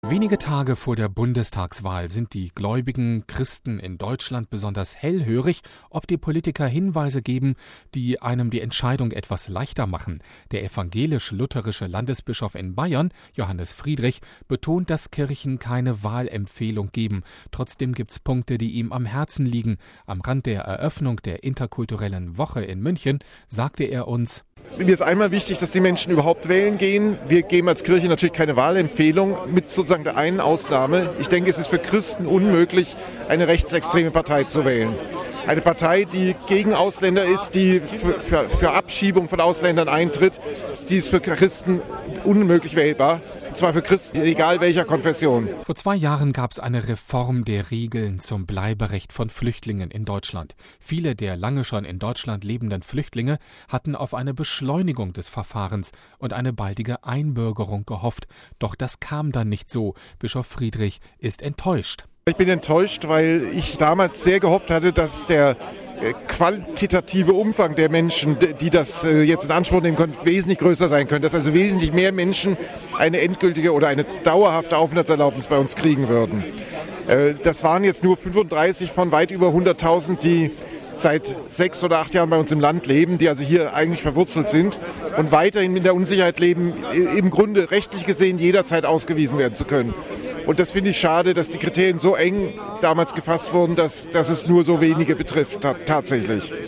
Wenige Tage vor der Bundestagswahl sind die gläubigen Christen in Deutschland besonders hellhörig, ob die Politiker Hinweise geben, die einem die Entscheidung etwas leichter machen. Der evangelisch-lutherische Landesbischof in Bayern, Johannes Friedrich, betont, dass Kirchen keine Wahlempfehlung geben. Trotzdem gibt's Punkte, die ihm am Herzen liegen. Am Rand der Eröffnung der interkulturellen Woche in München sagte er uns: Mir ist einmal wichtig, dass die Menschen überhaupt wählen gehen. Wir geben als Kirche natürlich keine Wahlempfehlung, mit sozusagen der einen Ausnahme. Ich denke, es ist für Christen unmöglich, eine rechtsextreme Partei zu wählen. Eine Partei, die gegen Ausländer ist, die für Abschiebung von Ausländern eintritt, die ist für Christen unmöglich wählbar. Und zwar für Christen, egal welcher Konfession. Vor 2 Jahren gab es eine Reform der Regeln zum Bleiberecht von Flüchtlingen in Deutschland. Viele der lange schon in Deutschland lebenden Flüchtlinge hatten auf eine Beschleunigung des Verfahrens und eine baldige Einbürgerung gehofft. Doch das kam dann nicht so. Bischof Friedrich ist enttäuscht. Ich bin enttäuscht, weil ich damals sehr gehofft hatte, dass der quantitative Umfang der Menschen, die das jetzt in Anspruch nehmen können, wesentlich größer sein könnte. Dass also wesentlich mehr Menschen eine endgültige oder eine dauerhafte Aufenthaltserlaubnis bei uns kriegen würden. Das waren jetzt nur 35 von weit über 100.000, die seit 6 oder 8 Jahren bei uns im Land leben, die also hier eigentlich verwurzelt sind und weiterhin in der Unsicherheit leben, im Grunde rechtlich gesehen jederzeit ausgewiesen werden zu können. Und das finde ich schade, dass die Kriterien so eng damals gefasst wurden, dass es nur so wenige betrifft tatsächlich.